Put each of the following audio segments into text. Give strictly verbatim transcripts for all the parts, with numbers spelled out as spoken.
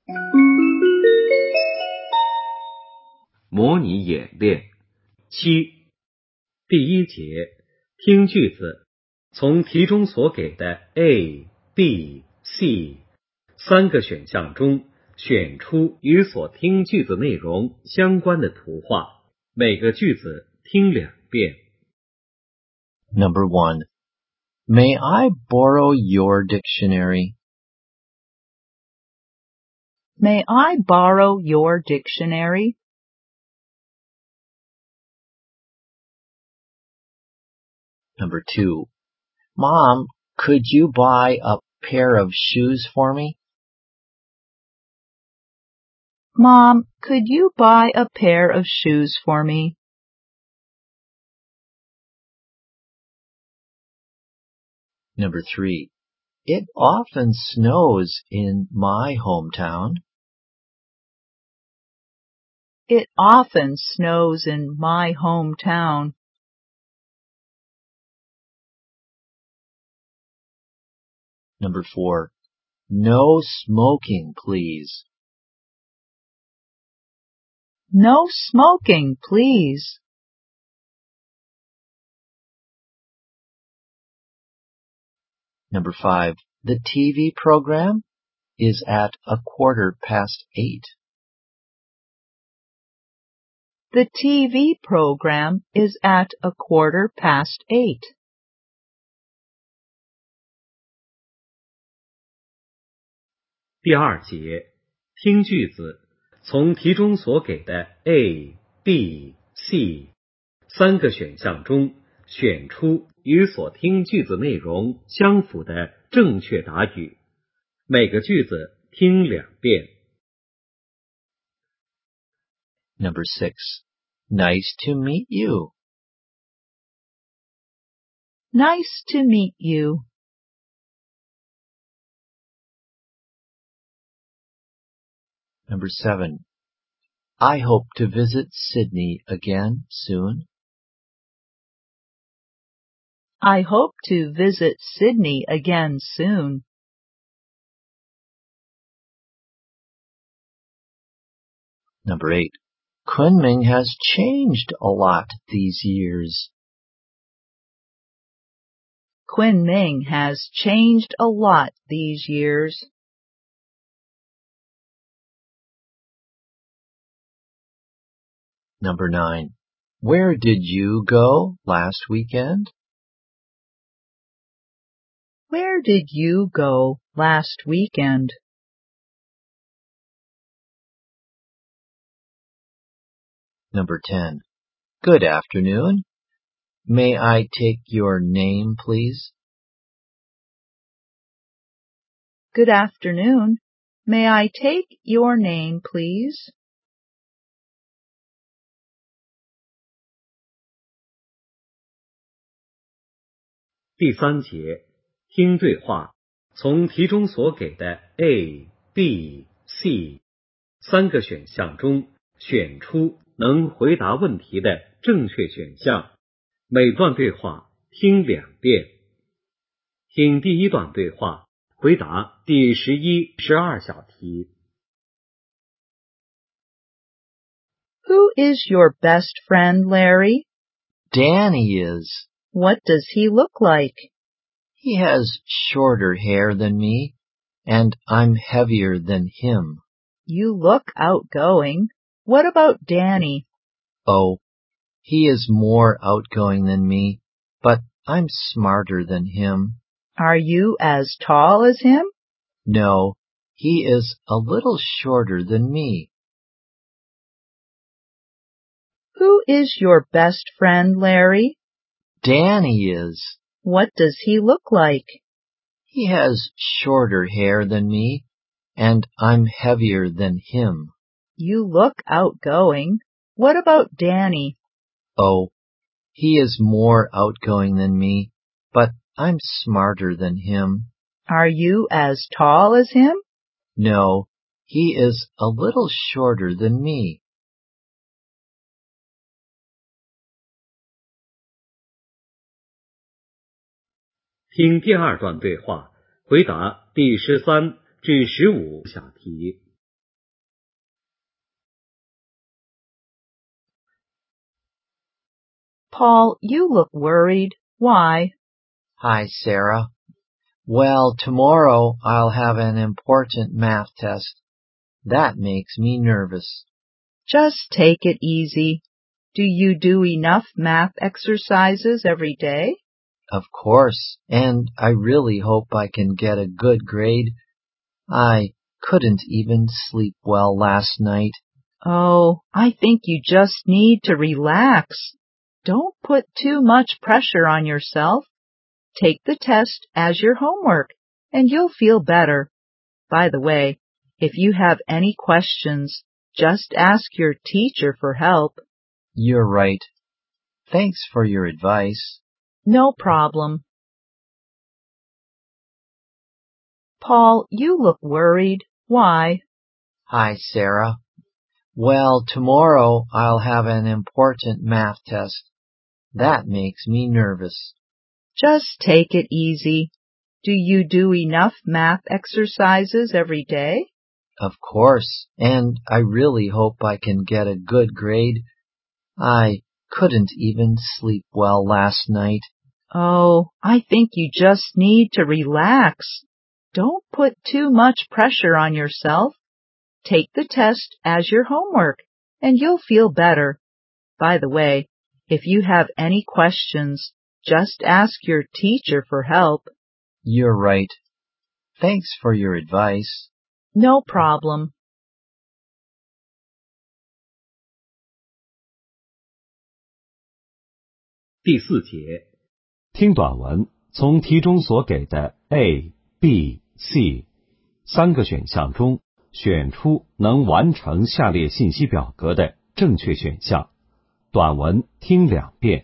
模拟演练七，第一节，听句子，从题中所给的 A、B、C 三个选项中选出与所听句子内容相关的图画，每个句子听两遍。 Number one, may I borrow your dictionary? May I borrow your dictionary? Number two, Mom, could you buy a pair of shoes for me? Mom, could you buy a pair of shoes for me? Number three, it often snows in my hometown. It often snows in my hometown. Number four, no smoking, please. No smoking, please. Number five, the T V program is at a quarter past eight. The T V program is at a quarter past eight. 第二节，听句子，从题中所给的 A、B、C 三个选项中选出与所听句子内容相符的正确答语，每个句子听两遍。 Number six, nice to meet you. Nice to meet you. Number seven, I hope to visit Sydney again soon. I hope to visit Sydney again soon. Number eight, Kunming has changed a lot these years. Kunming has changed a lot these years. Number nine, where did you go last weekend? Where did you go last weekend? Number ten, good afternoon. May I take your name, please? Good afternoon. May I take your name, please? 第三节，听对话，从题中所给的 A、B、C 三个选项中选出能回答问题的正确选项，每段对话听两遍。听第一段对话，回答第十一、十二小题。 Who is your best friend, Larry? Danny is. What does he look like? He has shorter hair than me, and I'm heavier than him. You look outgoing. What about Danny? Oh, he is more outgoing than me, but I'm smarter than him. Are you as tall as him? No, he is a little shorter than me. Who is your best friend, Larry? Danny is. What does he look like? He has shorter hair than me, and I'm heavier than him. You look outgoing. What about Danny? Oh, he is more outgoing than me, but I'm smarter than him. Are you as tall as him? No, he is a little shorter than me. 听第二段对话，回答第十三至十五小题。 Paul, you look worried. Why? Hi, Sarah. Well, tomorrow I'll have an important math test. That makes me nervous. Just take it easy. Do you do enough math exercises every day? Of course, and I really hope I can get a good grade. I couldn't even sleep well last night. Oh, I think you just need to relax. Don't put too much pressure on yourself. Take the test as your homework, and you'll feel better. By the way, if you have any questions, just ask your teacher for help. You're right. Thanks for your advice. No problem. Paul, you look worried. Why? Hi, Sarah. Well, tomorrow I'll have an important math test. That makes me nervous. Just take it easy. Do you do enough math exercises every day? Of course, and I really hope I can get a good grade. I couldn't even sleep well last night. Oh, I think you just need to relax. Don't put too much pressure on yourself. Take the test as your homework, and you'll feel better. By the way, if you have any questions, just ask your teacher for help. You're right. Thanks for your advice. No problem. 第四节，听短文，从题中所给的 A、B、C 三个选项中选出能完成下列信息表格的正确选项。短文听两遍。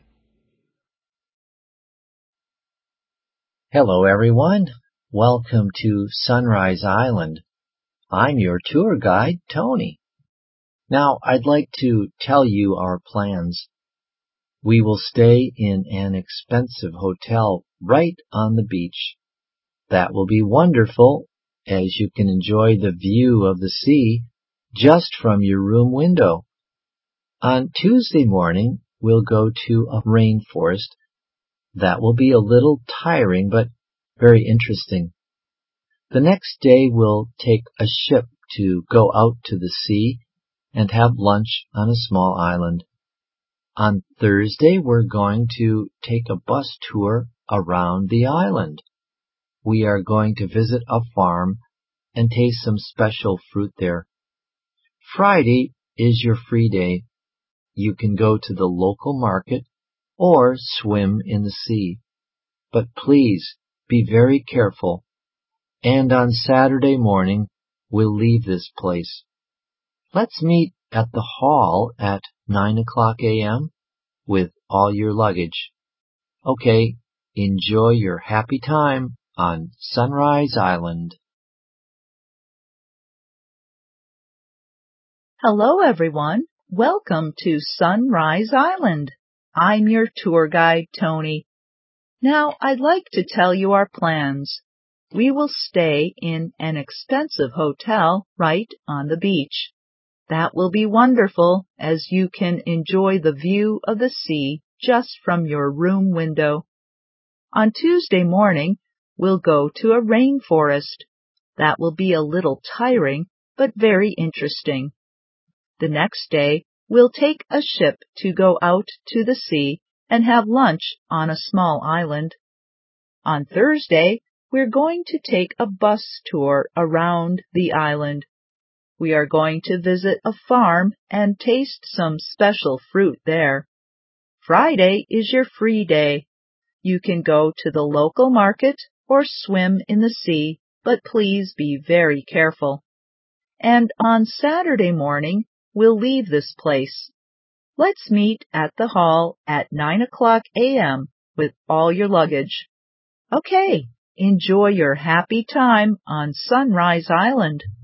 Hello, everyone. Welcome to Sunrise Island. I'm your tour guide, Tony. Now, I'd like to tell you our plans. We will stay in an expensive hotel right on the beach. That will be wonderful, as you can enjoy the view of the sea just from your room window. On Tuesday morning, we'll go to a rainforest. That will be a little tiring, but very interesting. The next day, we'll take a ship to go out to the sea and have lunch on a small island. On Thursday, we're going to take a bus tour around the island. We are going to visit a farm and taste some special fruit there. Friday is your free day. You can go to the local market or swim in the sea. But please be very careful. And on Saturday morning, we'll leave this place. Let's meet at the hall at nine o'clock a.m. with all your luggage. Okay, enjoy your happy time on Sunrise Island. Hello, everyone. Welcome to Sunrise Island. I'm your tour guide, Tony. Now, I'd like to tell you our plans. We will stay in an expensive hotel right on the beach. That will be wonderful, as you can enjoy the view of the sea just from your room window. On Tuesday morning, we'll go to a rainforest. That will be a little tiring, but very interesting. The next day, we'll take a ship to go out to the sea and have lunch on a small island. On Thursday, we're going to take a bus tour around the island. We are going to visit a farm and taste some special fruit there. Friday is your free day. You can go to the local market or swim in the sea, but please be very careful. And on Saturday morning, we'll leave this place. Let's meet at the hall at nine o'clock a.m. with all your luggage. Okay, enjoy your happy time on Sunrise Island.